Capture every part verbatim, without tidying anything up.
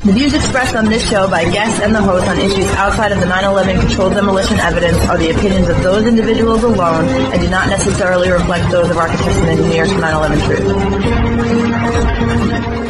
The views expressed on this show by guests and the host on issues outside of the nine eleven controlled demolition evidence are the opinions of those individuals alone and do not necessarily reflect those of architects and engineers for nine eleven Truth.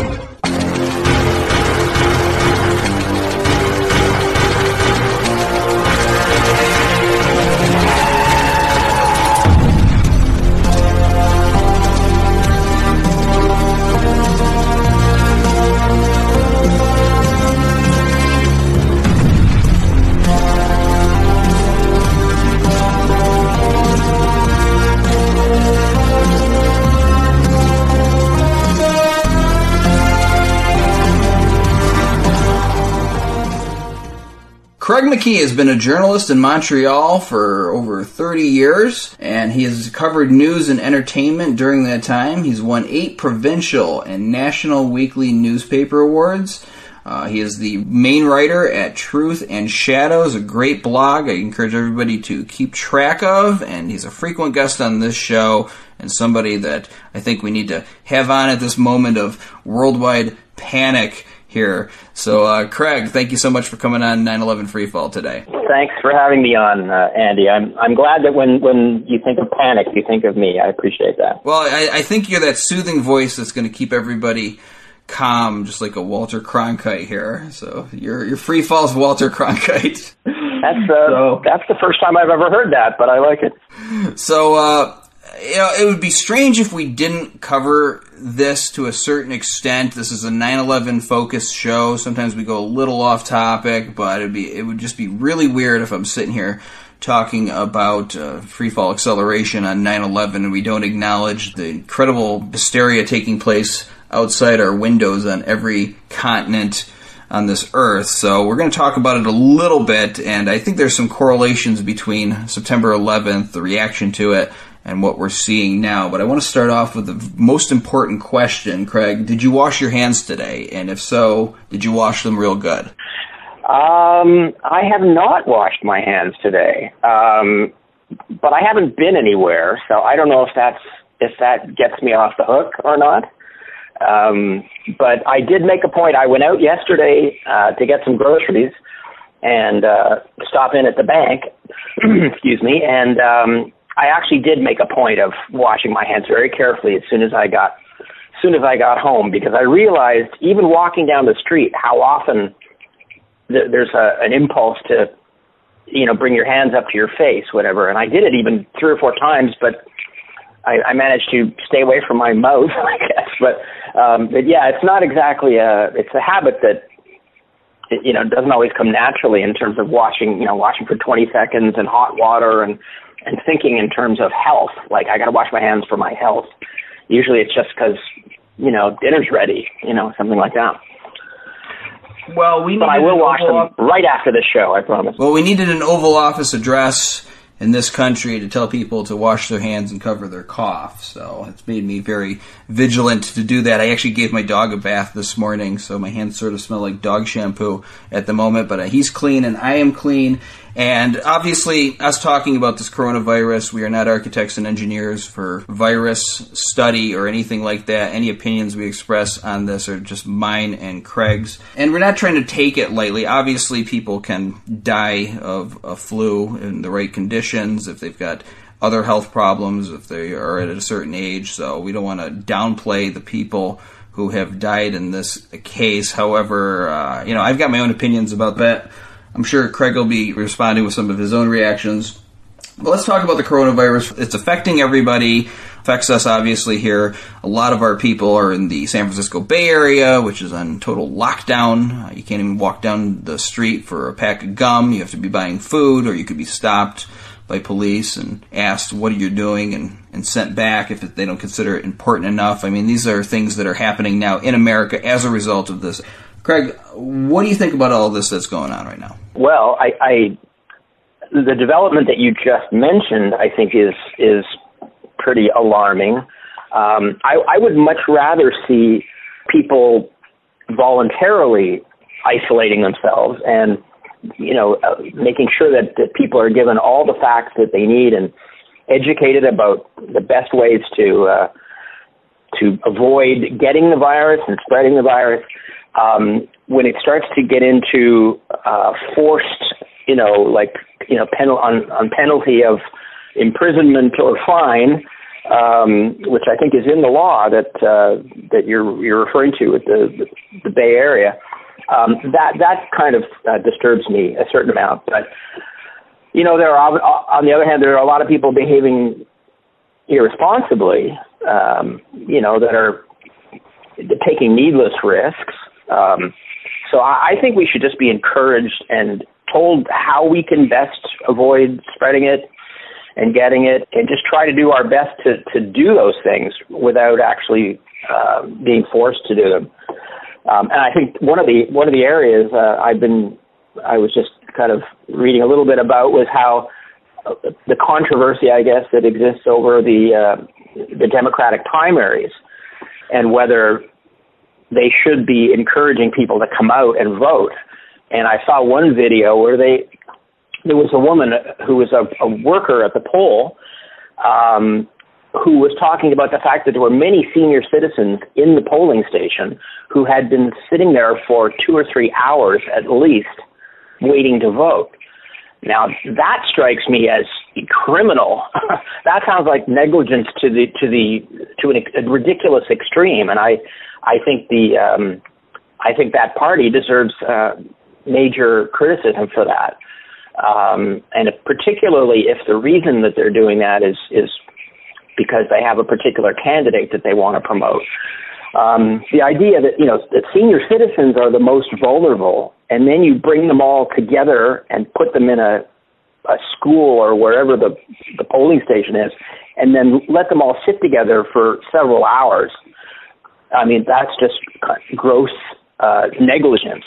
Craig McKee has been a journalist in Montreal for over thirty years, and he has covered news and entertainment during that time. He's won eight provincial and national weekly newspaper awards. Uh, he is the main writer at Truth and Shadows, a great blog I encourage everybody to keep track of, and he's a frequent guest on this show and somebody that I think we need to have on at this moment of worldwide panic here. So, uh, Craig, thank you so much for coming on nine eleven Freefall today. Thanks for having me on, uh, Andy. I'm I'm glad that when, when you think of panic, you think of me. I appreciate that. Well, I, I think you're that soothing voice that's going to keep everybody calm, just like a Walter Cronkite here. So, you're, you're Freefall's Walter Cronkite. That's, uh, so, that's the first time I've ever heard that, but I like it. So, uh, you know, it would be strange if we didn't cover this to a certain extent. This is a nine eleven focused show. Sometimes we go a little off topic, but it'd be it would just be really weird if I'm sitting here talking about uh, freefall acceleration on nine eleven and we don't acknowledge the incredible hysteria taking place outside our windows on every continent on this earth. So we're going to talk about it a little bit, and I think there's some correlations between September eleventh, the reaction to it, and what we're seeing now. But I want to start off with the most important question, Craig. Did you wash your hands today? And if so, did you wash them real good? Um, I have not washed my hands today, um, but I haven't been anywhere, so I don't know if that's if that gets me off the hook or not. Um, but I did make a point. I went out yesterday uh, to get some groceries and uh, stop in at the bank. Excuse me, and um, I actually did make a point of washing my hands very carefully as soon as I got, as soon as I got home, because I realized even walking down the street how often th- there's a, an impulse to, you know, bring your hands up to your face, whatever. And I did it even three or four times, but I, I managed to stay away from my mouth, I guess. But, um, but yeah, it's not exactly a, it's a habit that, you know, doesn't always come naturally in terms of washing, you know, washing for twenty seconds in hot water and, and thinking in terms of health, like I got to wash my hands for my health. Usually it's just because, you know, dinner's ready, you know, something like that. Well, we but I will wash them right after this show, I promise. Well, we needed an Oval Office address in this country to tell people to wash their hands and cover their cough. So it's made me very vigilant to do that. I actually gave my dog a bath this morning, so my hands sort of smell like dog shampoo at the moment, but he's clean and I am clean. And obviously, us talking about this coronavirus, we are not architects and engineers for virus study or anything like that. Any opinions we express on this are just mine and Craig's. And we're not trying to take it lightly. Obviously, people can die of a flu in the right conditions if they've got other health problems, if they are at a certain age. So we don't want to downplay the people who have died in this case. However, uh, you know, I've got my own opinions about that. I'm sure Craig will be responding with some of his own reactions. But let's talk about the coronavirus. It's affecting everybody. Affects us, obviously, here. A lot of our people are in the San Francisco Bay Area, which is on total lockdown. You can't even walk down the street for a pack of gum. You have to be buying food, or you could be stopped by police and asked what you're doing and, and sent back if they don't consider it important enough. I mean, these are things that are happening now in America as a result of this. Craig, what do you think about all this that's going on right now? Well, I, I the development that you just mentioned, I think, is is pretty alarming. Um, I, I would much rather see people voluntarily isolating themselves and, you know, uh, making sure that, that people are given all the facts that they need and educated about the best ways to uh, to avoid getting the virus and spreading the virus. Um, when it starts to get into uh, forced, you know, like, you know, penal- on, on penalty of imprisonment or fine, um, which I think is in the law that uh, that you're you're referring to with the the Bay Area, um, that that kind of uh, disturbs me a certain amount. But you know, there are, on the other hand, there are a lot of people behaving irresponsibly, um, you know, that are taking needless risks. Um, so I, I think we should just be encouraged and told how we can best avoid spreading it and getting it, and just try to do our best to, to do those things without actually uh, being forced to do them. Um, and I think one of the one of the areas uh, I've been, I was just kind of reading a little bit about was how uh, the controversy, I guess, that exists over the uh, the Democratic primaries and whether they should be encouraging people to come out and vote. And I saw one video where they there was a woman who was a, a worker at the poll um, who was talking about the fact that there were many senior citizens in the polling station who had been sitting there for two or three hours at least waiting to vote. Now, that strikes me as criminal. That sounds like negligence to the to the to an, a ridiculous extreme, and I I think the um, I think that party deserves uh, major criticism for that. Um, and if, particularly if the reason that they're doing that is, is because they have a particular candidate that they want to promote. Um, the idea that, you know, that senior citizens are the most vulnerable, and then you bring them all together and put them in a, a school or wherever the, the polling station is, and then let them all sit together for several hours. I mean, that's just gross uh, negligence.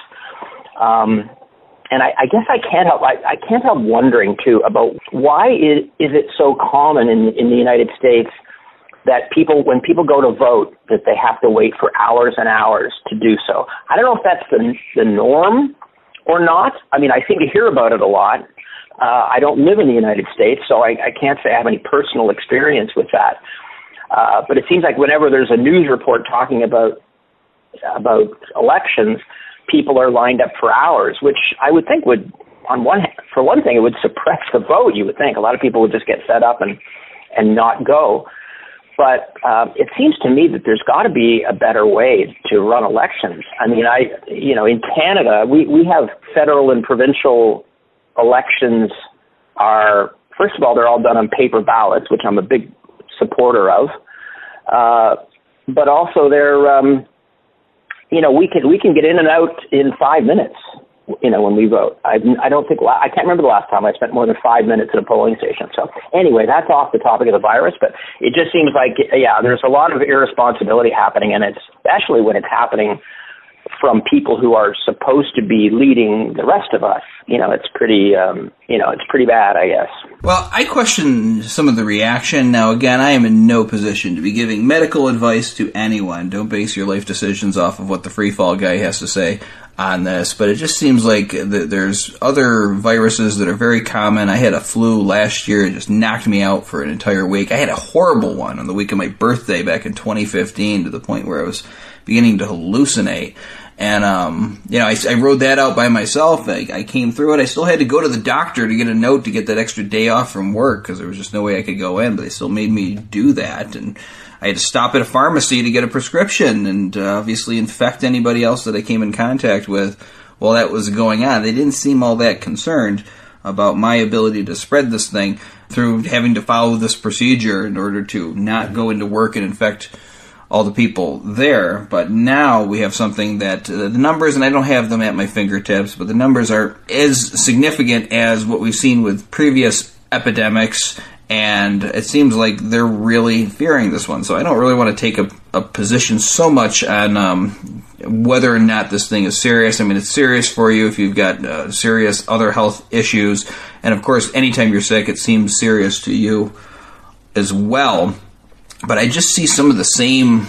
Um, And I, I guess I can't help I, I can't help wondering too about why is, is it so common in in the United States that people when people go to vote that they have to wait for hours and hours to do so. I don't know if that's the the norm or not. I mean, I seem to hear about it a lot. Uh, I don't live in the United States, so I, I can't say I have any personal experience with that. Uh, but it seems like whenever there's a news report talking about about elections, people are lined up for hours, which I would think would, on one hand, for one thing, it would suppress the vote. You would think a lot of people would just get fed up and and not go. But um, it seems to me that there's got to be a better way to run elections. I mean, I you know, in Canada, we we have federal and provincial elections. Are first of all, they're all done on paper ballots, which I'm a big supporter of. Uh, but also, they're um, you know, we can we can get in and out in five minutes. You know, when we vote, I I don't think I can't remember the last time I spent more than five minutes at a polling station. So anyway, that's off the topic of the virus, but it just seems like yeah, there's a lot of irresponsibility happening, and it's especially when it's happening from people who are supposed to be leading the rest of us. You know, it's pretty um, you know, it's pretty bad, I guess. Well, I question some of the reaction. Now, again, I am in no position to be giving medical advice to anyone. Don't base your life decisions off of what the free fall guy has to say on this. But it just seems like th- there's other viruses that are very common. I had a flu last year. It just knocked me out for an entire week. I had a horrible one on the week of my birthday back in twenty fifteen to the point where I was beginning to hallucinate. And, um, you know, I, I rode that out by myself. I, I came through it. I still had to go to the doctor to get a note to get that extra day off from work because there was just no way I could go in, but they still made me do that. And I had to stop at a pharmacy to get a prescription and uh, obviously infect anybody else that I came in contact with while that was going on. They didn't seem all that concerned about my ability to spread this thing through having to follow this procedure in order to not go into work and infect all the people there. But now we have something that uh, the numbers, and I don't have them at my fingertips, but the numbers are as significant as what we've seen with previous epidemics, and it seems like they're really fearing this one. So I don't really want to take a, a position so much on um, whether or not this thing is serious. I mean, it's serious for you if you've got uh, serious other health issues, and of course, anytime you're sick, it seems serious to you as well. But I just see some of the same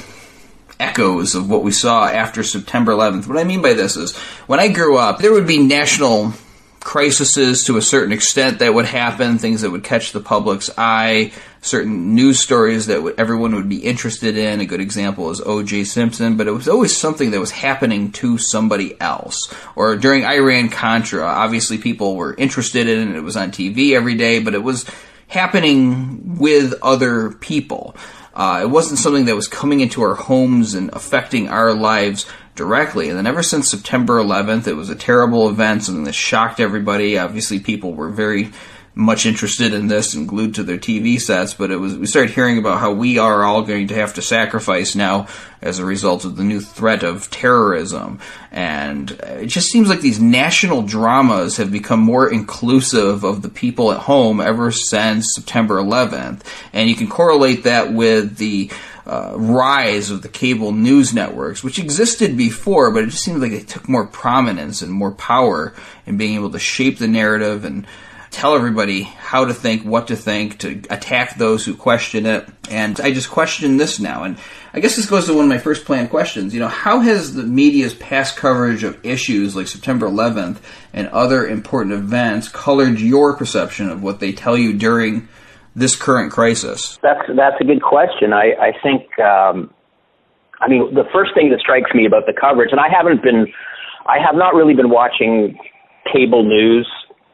echoes of what we saw after September eleventh. What I mean by this is, when I grew up, there would be national crises to a certain extent that would happen, things that would catch the public's eye. certain news stories that w- everyone would be interested in. A good example is O J Simpson, but it was always something that was happening to somebody else. Or during Iran-Contra, obviously people were interested in it. It was on T V every day, but it was happening with other people. Uh, it wasn't something that was coming into our homes and affecting our lives directly. And then ever since September eleventh, it was a terrible event, something that shocked everybody. Obviously, people were very much interested in this and glued to their T V sets, but it was we started hearing about how we are all going to have to sacrifice now as a result of the new threat of terrorism. And it just seems like these national dramas have become more inclusive of the people at home ever since September eleventh. And you can correlate that with the Uh, rise of the cable news networks, which existed before, but it just seemed like they took more prominence and more power in being able to shape the narrative and tell everybody how to think, what to think, to attack those who question it. And I just question this now. And I guess this goes to one of my first planned questions. You know, how has the media's past coverage of issues like September eleventh and other important events colored your perception of what they tell you during this current crisis? That's that's a good question. I, I think, um, I mean, the first thing that strikes me about the coverage, and I haven't been, I have not really been watching cable news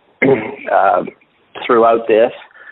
uh, throughout this.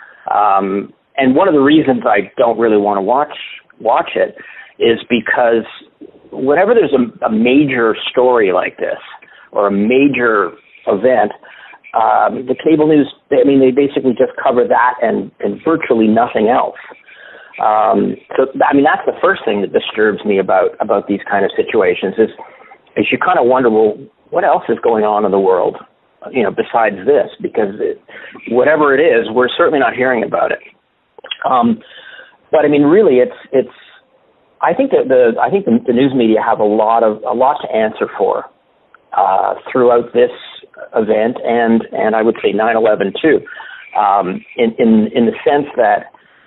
Um, and one of the reasons I don't really want to watch watch it is because whenever there's a, a major story like this or a major event, Um, the cable news, I mean, they basically just cover that and, and virtually nothing else. Um, so, I mean, that's the first thing that disturbs me about, about these kind of situations is, is you kind of wonder, well, what else is going on in the world, you know, besides this? Because it, whatever it is, we're certainly not hearing about it. Um, but I mean, really, it's, it's, I think that the, I think the, the news media have a lot of, a lot to answer for, uh, throughout this event and, and I would say nine eleven too, um, in, in, in the sense that,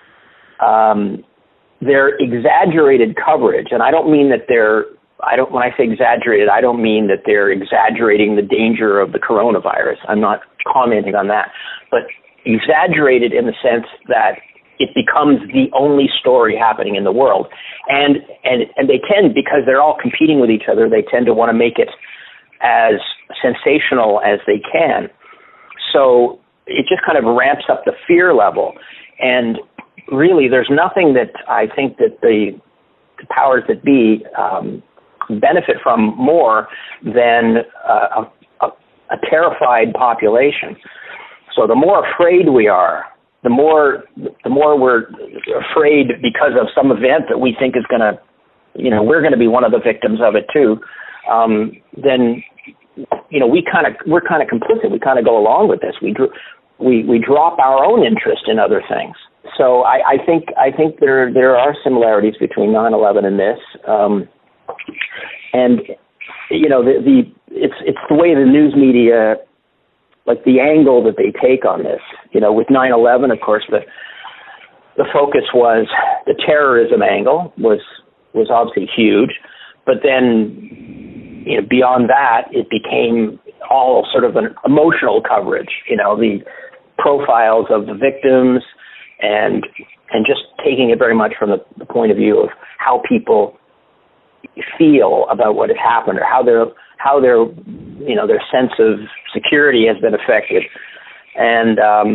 um, their exaggerated coverage, and I don't mean that they're, I don't, when I say exaggerated, I don't mean that they're exaggerating the danger of the coronavirus. I'm not commenting on that, but exaggerated in the sense that it becomes the only story happening in the world. And, and, and they tend, because they're all competing with each other, they tend to want to make it as sensational as they can. So it just kind of ramps up the fear level. And really, there's nothing that I think that the, the powers that be um, benefit from more than uh, a, a, a terrified population. So the more afraid we are, the more the more we're afraid because of some event that we think is going to, you know, we're going to be one of the victims of it too. Um, then, you know, we kind of, we're kind of complicit. We kind of go along with this. We, we, we drop our own interest in other things. So I, I think, I think there, there are similarities between nine eleven and this. Um, and, you know, the, the, it's, it's the way the news media, like the angle that they take on this, you know, with nine eleven, of course, the, the focus was the terrorism angle was, was obviously huge, but then, you know, beyond that, it became all sort of an emotional coverage, you know, the profiles of the victims and and just taking it very much from the, the point of view of how people feel about what has happened or how their how their you know their sense of security has been affected, and um,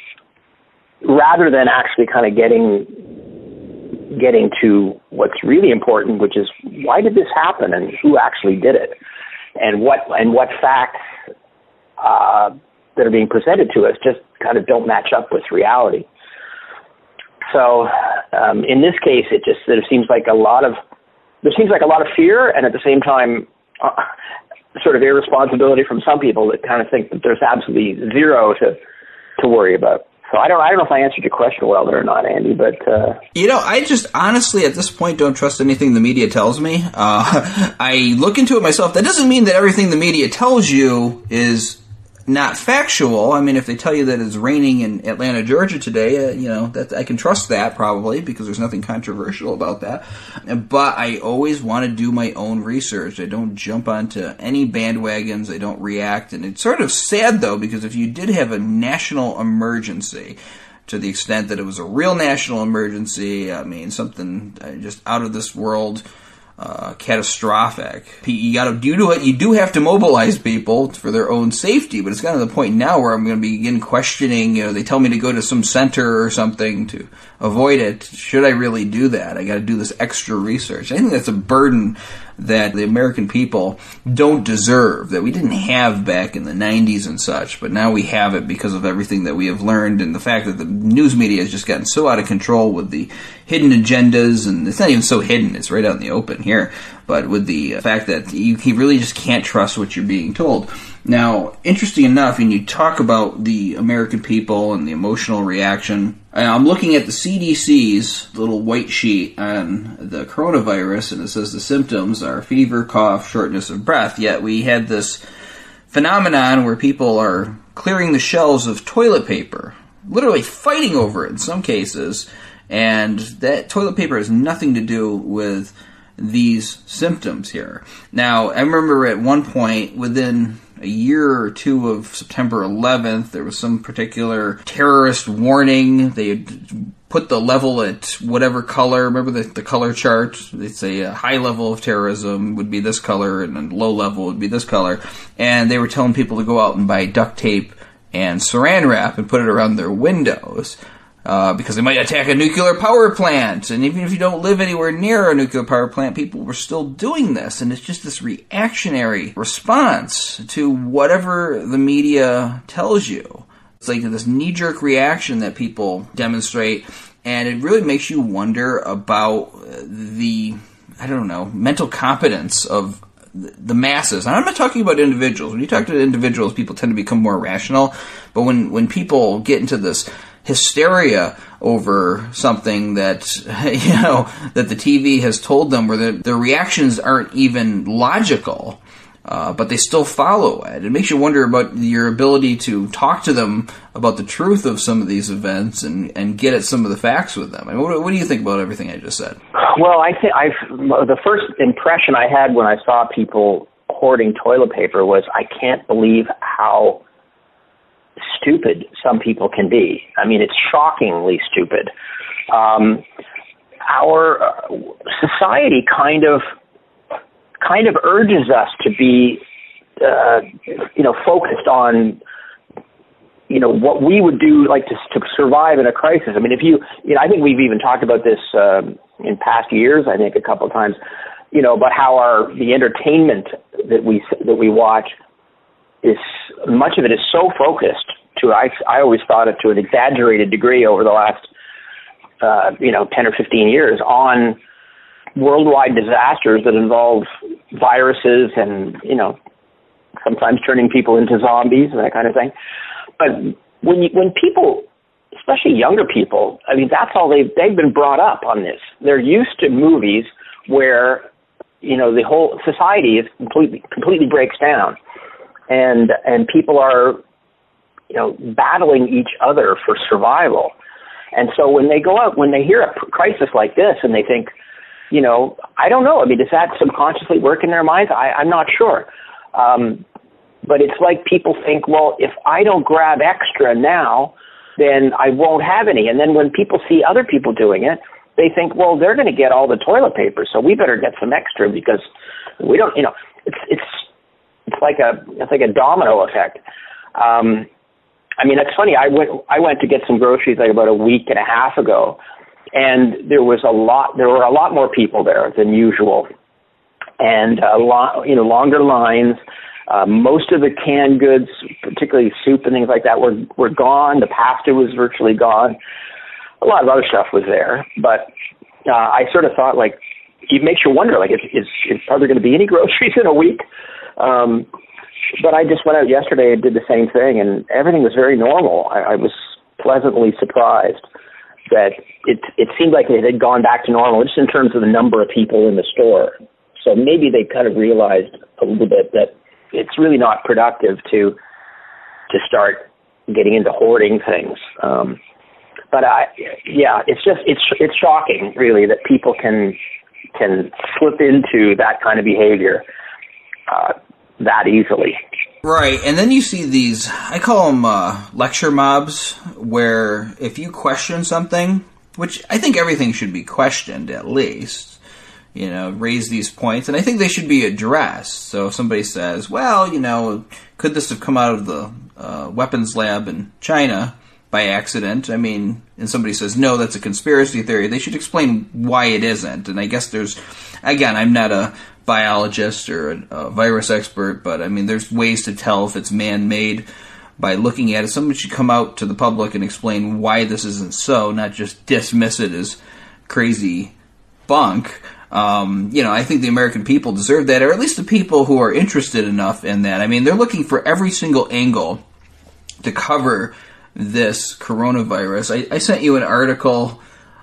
rather than actually kind of getting getting to what's really important, which is why did this happen and who actually did it, and what and what facts uh, that are being presented to us just kind of don't match up with reality. So um, in this case, it just there seems like a lot of there seems like a lot of fear, and at the same time, uh, sort of irresponsibility from some people that kind of think that there's absolutely zero to to worry about. So I don't, I don't know if I answered your question well there or not, Andy, but... Uh... You know, I just honestly at this point don't trust anything the media tells me. Uh, I look into it myself. That doesn't mean that everything the media tells you is not factual. I mean, if they tell you that it's raining in Atlanta, Georgia today, uh, you know, that I can trust that probably because there's nothing controversial about that. But I always want to do my own research. I don't jump onto any bandwagons. I don't react. And it's sort of sad, though, because if you did have a national emergency, to the extent that it was a real national emergency. I mean, something just out of this world. Uh, catastrophic. You got to do to it. You do have to mobilize people for their own safety, but it's kind of the point now where I'm going to begin questioning. You know, they tell me to go to some center or something to avoid it. Should I really do that? I got to do this extra research. I think that's a burden that the American people don't deserve, that we didn't have back in the nineties and such, but now we have it because of everything that we have learned and the fact that the news media has just gotten so out of control with the hidden agendas, and it's not even so hidden, it's right out in the open here, but with the fact that you really just can't trust what you're being told. Now, interesting enough, when you talk about the American people and the emotional reaction, I'm looking at the C D C's little white sheet on the coronavirus, and it says the symptoms are fever, cough, shortness of breath, yet we had this phenomenon where people are clearing the shelves of toilet paper, literally fighting over it in some cases, and that toilet paper has nothing to do with these symptoms here. Now, I remember at one point, within a year or two of September eleventh, there was some particular terrorist warning. They had put the level at whatever color. Remember the, the color chart? They'd say a high level of terrorism would be this color and a low level would be this color. And they were telling people to go out and buy duct tape and saran wrap and put it around their windows. Uh, because they might attack a nuclear power plant. And even if you don't live anywhere near a nuclear power plant, people were still doing this. And it's just this reactionary response to whatever the media tells you. It's like this knee-jerk reaction that people demonstrate. And it really makes you wonder about the, I don't know, mental competence of the masses. And I'm not talking about individuals. When you talk to individuals, people tend to become more rational. But when, when people get into this hysteria over something that, you know, that the T V has told them, where the, their reactions aren't even logical, uh, but they still follow it. It makes you wonder about your ability to talk to them about the truth of some of these events and, and get at some of the facts with them. I mean, what, what do you think about everything I just said? Well, I think I've the first impression I had when I saw people hoarding toilet paper was, I can't believe how stupid some people can be. I mean, it's shockingly stupid. Um, our uh, society kind of kind of urges us to be, uh, you know, focused on, you know, what we would do, like to, to survive in a crisis. I mean, if you, you know, I think we've even talked about this um, in past years. I think a couple of times, you know, about how our the entertainment that we that we watch is, much of it is so focused to, I, I always thought it to an exaggerated degree over the last, uh, you know, ten or fifteen years on worldwide disasters that involve viruses and, you know, sometimes turning people into zombies and that kind of thing. But when you, when people, especially younger people, I mean, that's all they've, they've been brought up on this. They're used to movies where, you know, the whole society is completely, completely breaks down. And, and people are, you know, battling each other for survival. And so when they go out, when they hear a crisis like this and they think, you know, I don't know, I mean, does that subconsciously work in their minds? I, I'm not sure. Um, but it's like people think, well, if I don't grab extra now, then I won't have any. And then when people see other people doing it, they think, well, they're going to get all the toilet paper, so we better get some extra because we don't, you know, it's, it's, it's like a, it's like a domino effect. Um, I mean, it's funny. I went, I went to get some groceries like about a week and a half ago, and there was a lot, there were a lot more people there than usual, and a lot, you know, longer lines. Uh, most of the canned goods, particularly soup and things like that, were were gone. The pasta was virtually gone. A lot of other stuff was there, but uh, I sort of thought, like, it makes you wonder, like, is, is, is are there going to be any groceries in a week? Um, but I just went out yesterday and did the same thing, and everything was very normal. I, I was pleasantly surprised that it it seemed like it had gone back to normal, just in terms of the number of people in the store. So maybe they kind of realized a little bit that it's really not productive to to start getting into hoarding things. Um, but I, yeah, it's just it's it's shocking, really, that people can can slip into that kind of behavior. Uh, that easily. Right, and then you see these, I call them uh, lecture mobs, where if you question something, which I think everything should be questioned at least, you know, raise these points, and I think they should be addressed. So if somebody says, well, you know, could this have come out of the uh, weapons lab in China by accident? I mean, and somebody says, no, that's a conspiracy theory. They should explain why it isn't. And I guess there's, again, I'm not a biologist or a, a virus expert, but I mean, there's ways to tell if it's man-made by looking at it. Somebody should come out to the public and explain why this isn't so, not just dismiss it as crazy bunk. Um, you know, I think the American people deserve that, or at least the people who are interested enough in that. I mean, they're looking for every single angle to cover this coronavirus. I, I sent you an article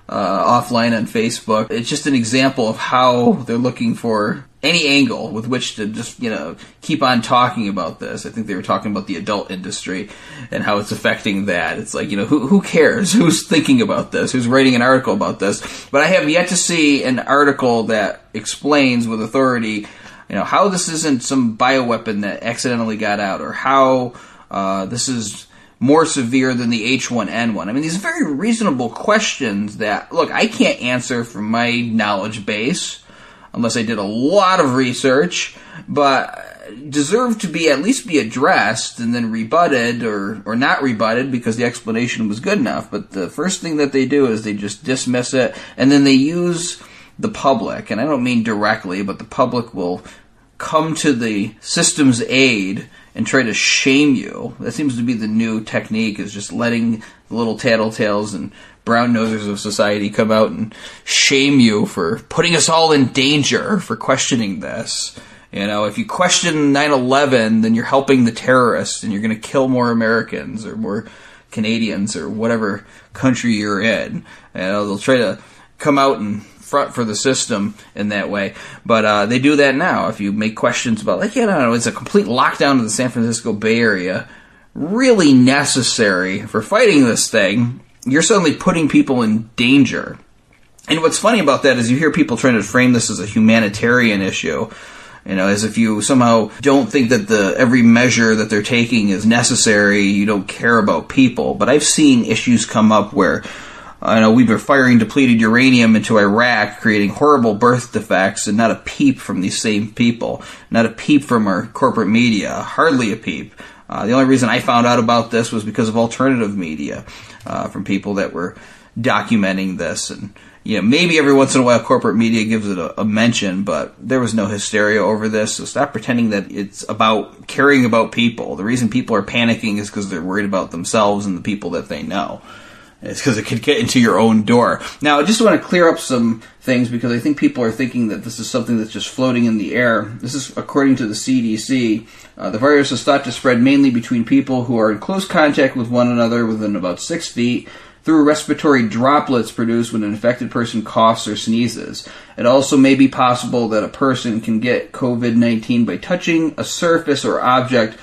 uh, offline on Facebook. It's just an example of how they're looking for any angle with which to just, you know, keep on talking about this. I think they were talking about the adult industry and how it's affecting that. It's like, you know, who who cares? Who's thinking about this? Who's writing an article about this? But I have yet to see an article that explains with authority, you know, how this isn't some bioweapon that accidentally got out, or how uh, this is more severe than the H one N one. I mean, these are very reasonable questions that, look, I can't answer from my knowledge base, unless I did a lot of research, but deserve to be at least be addressed and then rebutted or, or not rebutted because the explanation was good enough. But the first thing that they do is they just dismiss it, and then they use the public, and I don't mean directly, but the public will come to the system's aid and try to shame you. That seems to be the new technique, is just letting the little tattletales and brown nosers of society come out and shame you for putting us all in danger for questioning this. You know, if you question nine eleven, then you're helping the terrorists and you're going to kill more Americans or more Canadians or whatever country you're in. You know, they'll try to come out and front for the system in that way. But uh, they do that now. If you make questions about, like, you know, it's a complete lockdown of the San Francisco Bay Area, really necessary for fighting this thing, you're suddenly putting people in danger. And what's funny about that is you hear people trying to frame this as a humanitarian issue, you know, as if you somehow don't think that the every measure that they're taking is necessary, you don't care about people. But I've seen issues come up where, I know we've been firing depleted uranium into Iraq, creating horrible birth defects, and not a peep from these same people. Not a peep from our corporate media. Hardly a peep. Uh, the only reason I found out about this was because of alternative media, uh, from people that were documenting this. And, you know, maybe every once in a while corporate media gives it a, a mention, but there was no hysteria over this. So stop pretending that it's about caring about people. The reason people are panicking is because they're worried about themselves and the people that they know. It's because it could get into your own door. Now, I just want to clear up some things because I think people are thinking that this is something that's just floating in the air. This is according to the C D C. Uh, the virus is thought to spread mainly between people who are in close contact with one another within about six feet through respiratory droplets produced when an infected person coughs or sneezes. It also may be possible that a person can get covid nineteen by touching a surface or object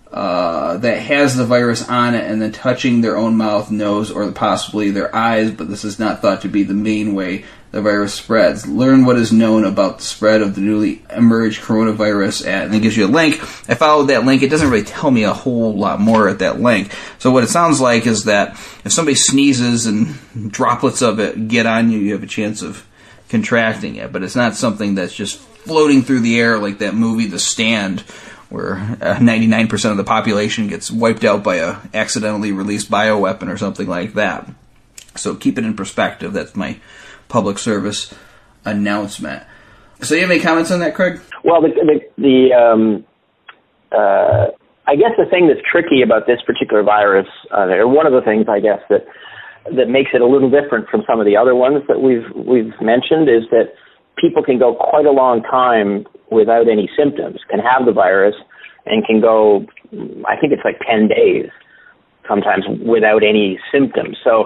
Uh, that has the virus on it and then touching their own mouth, nose, or possibly their eyes, but this is not thought to be the main way the virus spreads. Learn what is known about the spread of the newly emerged coronavirus at, and it gives you a link. I followed that link. It doesn't really tell me a whole lot more at that link. So what it sounds like is that if somebody sneezes and droplets of it get on you, you have a chance of contracting it, but it's not something that's just floating through the air like that movie The Stand, where uh, ninety-nine percent of the population gets wiped out by a accidentally released bioweapon or something like that. So keep it in perspective. That's my public service announcement. So you have any comments on that, Craig? Well, the the, the um, uh, I guess the thing that's tricky about this particular virus, uh, or one of the things I guess that that makes it a little different from some of the other ones that we've we've mentioned, is that people can go quite a long time without any symptoms, can have the virus, and can go, I think it's like ten days sometimes without any symptoms. So,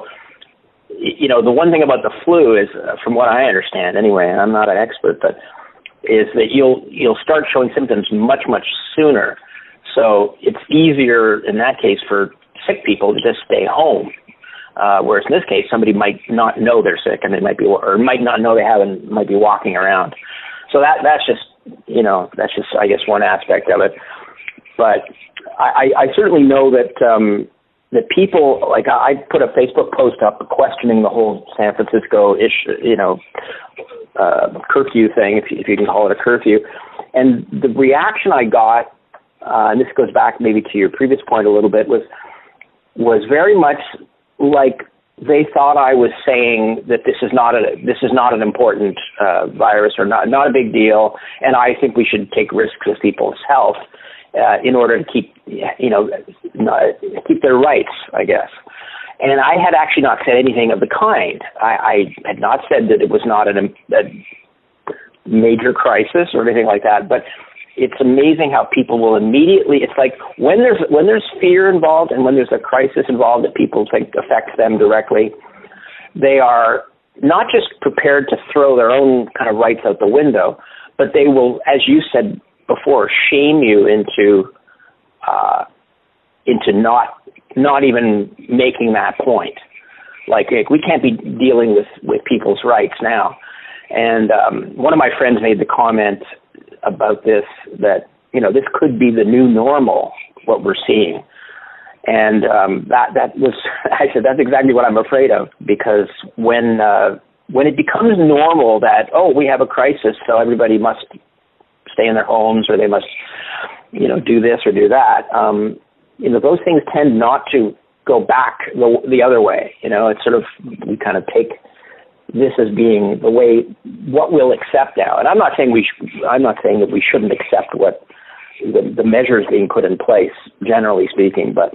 you know, the one thing about the flu is, uh, from what I understand anyway, and I'm not an expert, but is that you'll you'll start showing symptoms much, much sooner. So it's easier in that case for sick people to just stay home. Uh, whereas in this case, somebody might not know they're sick and they might be, or might not know they have and might be walking around. So that that's just you know, that's just, I guess, one aspect of it. But I, I certainly know that um, that people, like I put a Facebook post up questioning the whole San Francisco-ish, you know, uh, curfew thing, if you, if you can call it a curfew. And the reaction I got, uh, and this goes back maybe to your previous point a little bit, was was very much like they thought I was saying that this is not a this is not an important uh, virus or not not a big deal, and I think we should take risks with people's health uh, in order to keep you know not, keep their rights, I guess. And I had actually not said anything of the kind. I, I had not said that it was not an, a major crisis or anything like that, but it's amazing how people will immediately, it's like when there's when there's fear involved and when there's a crisis involved that people think affects them directly, they are not just prepared to throw their own kind of rights out the window, but they will, as you said before, shame you into uh, into not not even making that point. Like, we can't be dealing with, with people's rights now. And um, one of my friends made the comment about this, that, you know, this could be the new normal, what we're seeing. And um, that that was, I said, that's exactly what I'm afraid of, because when uh, when it becomes normal that, oh, we have a crisis, so everybody must stay in their homes, or they must, you know, do this or do that, um, you know, those things tend not to go back the, the other way. You know, it's sort of, we kind of take this as being the way, what we'll accept now. And I'm not saying we, sh- I'm not saying that we shouldn't accept what the, the measures being put in place, generally speaking, but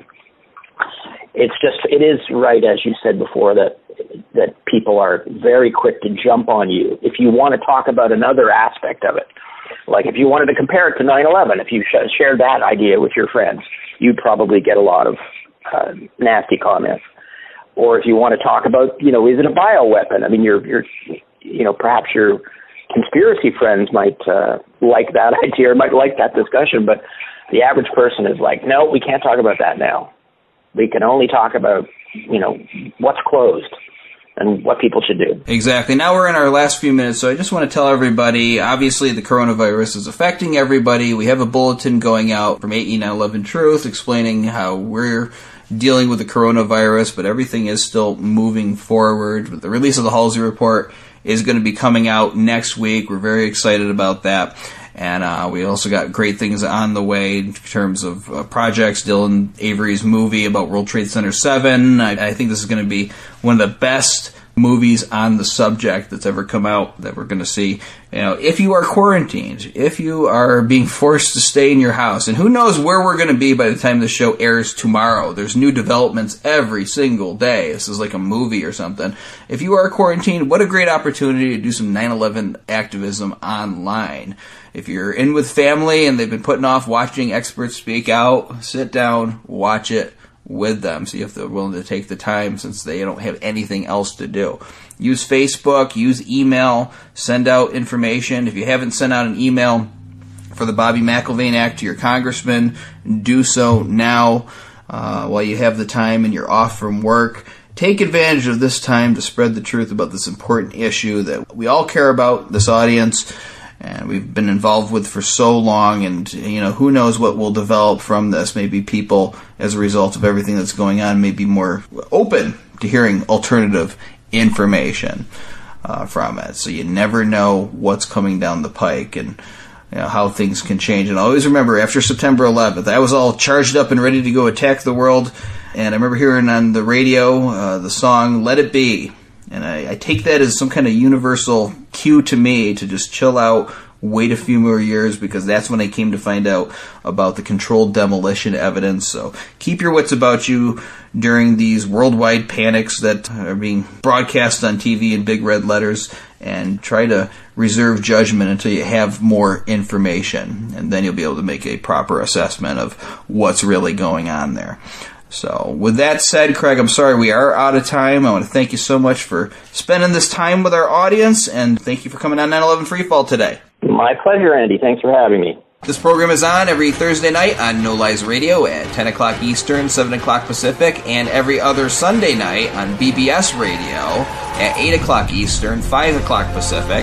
it's just, it is right, as you said before, that that people are very quick to jump on you if you want to talk about another aspect of it. Like if you wanted to compare it to nine eleven, if you sh- shared that idea with your friends, you'd probably get a lot of uh, nasty comments. Or if you want to talk about, you know, is it a bioweapon? I mean, you're, you're, you know, perhaps your conspiracy friends might uh, like that idea or might like that discussion, but the average person is like, no, we can't talk about that now. We can only talk about, you know, what's closed and what people should do. Exactly. Now we're in our last few minutes, so I just want to tell everybody, obviously the coronavirus is affecting everybody. We have a bulletin going out from eighty nine eleven Truth explaining how we're dealing with the coronavirus, but everything is still moving forward. The release of the Halsey Report is going to be coming out next week. We're very excited about that. And uh, we also got great things on the way in terms of uh, projects. Dylan Avery's movie about World Trade Center seven. I, I think this is going to be one of the best movies on the subject that's ever come out that we're going to see. You know, if you are quarantined, if you are being forced to stay in your house, and who knows where we're going to be by the time the show airs tomorrow. There's new developments every single day. This is like a movie or something. If you are quarantined, what a great opportunity to do some nine eleven activism online. If you're in with family and they've been putting off watching experts speak out, sit down, watch it with them. See if they're willing to take the time since they don't have anything else to do. Use Facebook, use email, send out information. If you haven't sent out an email for the Bobby McIlvaine Act to your congressman, do so now uh, while you have the time and you're off from work. Take advantage of this time to spread the truth about this important issue that we all care about, this audience, and we've been involved with for so long, and, you know, who knows what will develop from this. Maybe people, as a result of everything that's going on, may be more open to hearing alternative information uh, from it. So you never know what's coming down the pike and, you know, how things can change. And always remember, after September eleventh, I was all charged up and ready to go attack the world, and I remember hearing on the radio uh, the song Let It Be. And I, I take that as some kind of universal cue to me to just chill out, wait a few more years, because that's when I came to find out about the controlled demolition evidence. So keep your wits about you during these worldwide panics that are being broadcast on T V in big red letters, and try to reserve judgment until you have more information. And then you'll be able to make a proper assessment of what's really going on there. So, with that said, Craig, I'm sorry we are out of time. I want to thank you so much for spending this time with our audience, and thank you for coming on nine eleven Freefall today. My pleasure, Andy. Thanks for having me. This program is on every Thursday night on No Lies Radio at ten o'clock Eastern, seven o'clock Pacific, and every other Sunday night on B B S Radio at eight o'clock Eastern, five o'clock Pacific.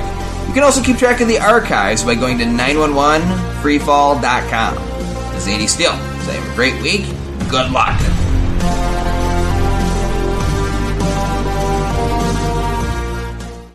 You can also keep track of the archives by going to nine one one free fall dot com. This is Andy Steele saying, have a great week. Good luck.